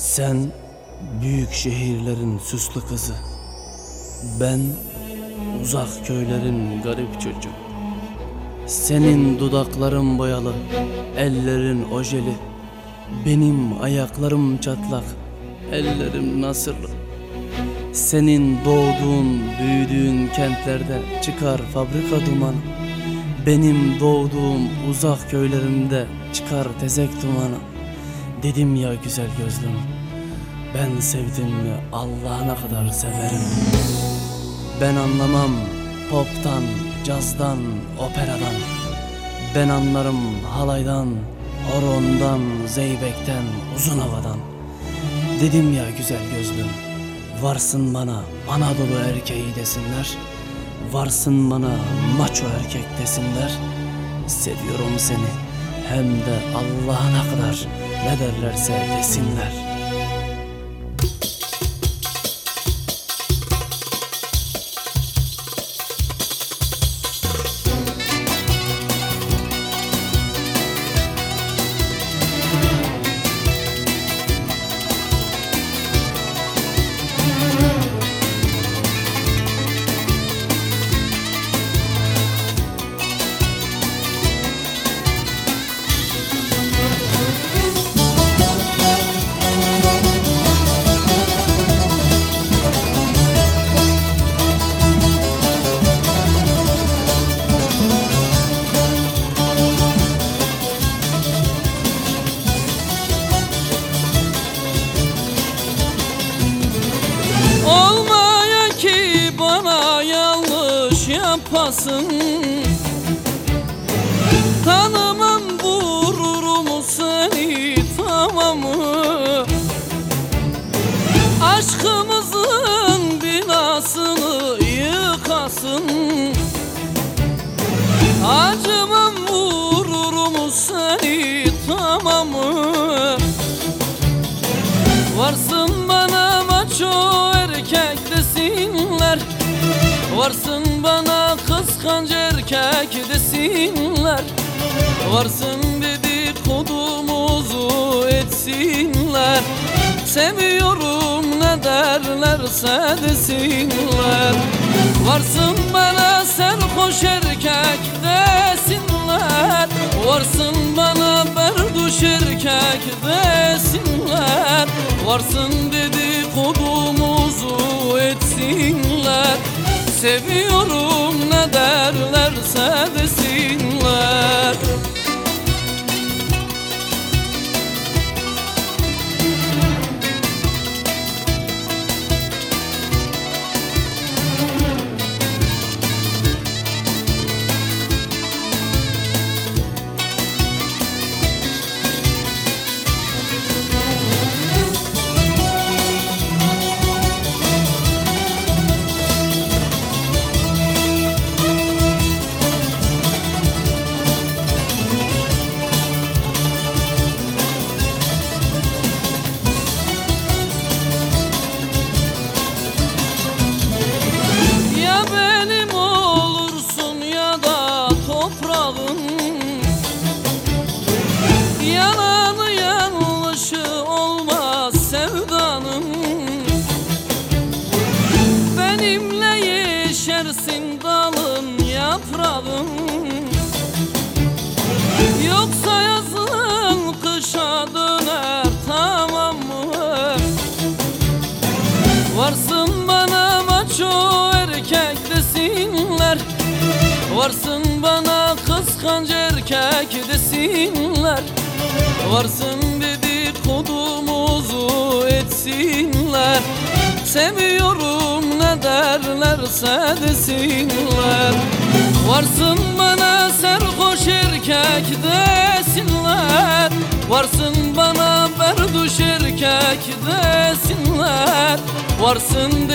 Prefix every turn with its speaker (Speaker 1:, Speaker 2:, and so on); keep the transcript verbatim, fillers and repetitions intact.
Speaker 1: Sen büyük şehirlerin süslü kızı, ben uzak köylerin garip çocuğu. Senin dudakların boyalı, ellerin ojeli, benim ayaklarım çatlak, ellerim nasırlı. Senin doğduğun, büyüdüğün kentlerde çıkar fabrika dumanı, benim doğduğum uzak köylerimde çıkar tezek dumanı. Dedim ya güzel gözlüm, ben sevdim mi Allah'ına kadar severim. Ben anlamam poptan, cazdan, operadan. Ben anlarım halaydan, horondan, zeybekten, uzun havadan. Dedim ya güzel gözlüm, varsın bana Anadolu erkeği desinler, varsın bana maço erkek desinler. Seviyorum seni hem de Allah'ına kadar, ne derlerse desinler.
Speaker 2: Olmaya ki bana yanlış yapasın, tanımam vururum seni tamamı. Aşkımızın binasını yıkasın, acımam vururum seni tamamı. Varsın bana maço erkek desinler, varsın bana kıskanç erkek desinler, varsın dedikodumuzu etsinler. Seviyorum ne derlerse desinler. Varsın bana serhoş erkek desinler, varsın bana berduş erkek desinler, varsın dedikodumuzu etsinler. Seviyorum ne derlerse desinler. Yalanı yanlışı olmaz sevdanın, benimle yeşersin dalın yaprağın. Yoksa yazın kışa döner tamam mı? Varsın bana maço erkek desinler, varsın bana kıskanç erkek desinler, varsın dedikodumuzu etsinler. Seviyorum ne derlerse desinler. Varsın bana serhoş erkek desinler, varsın bana berduş erkek desinler, varsın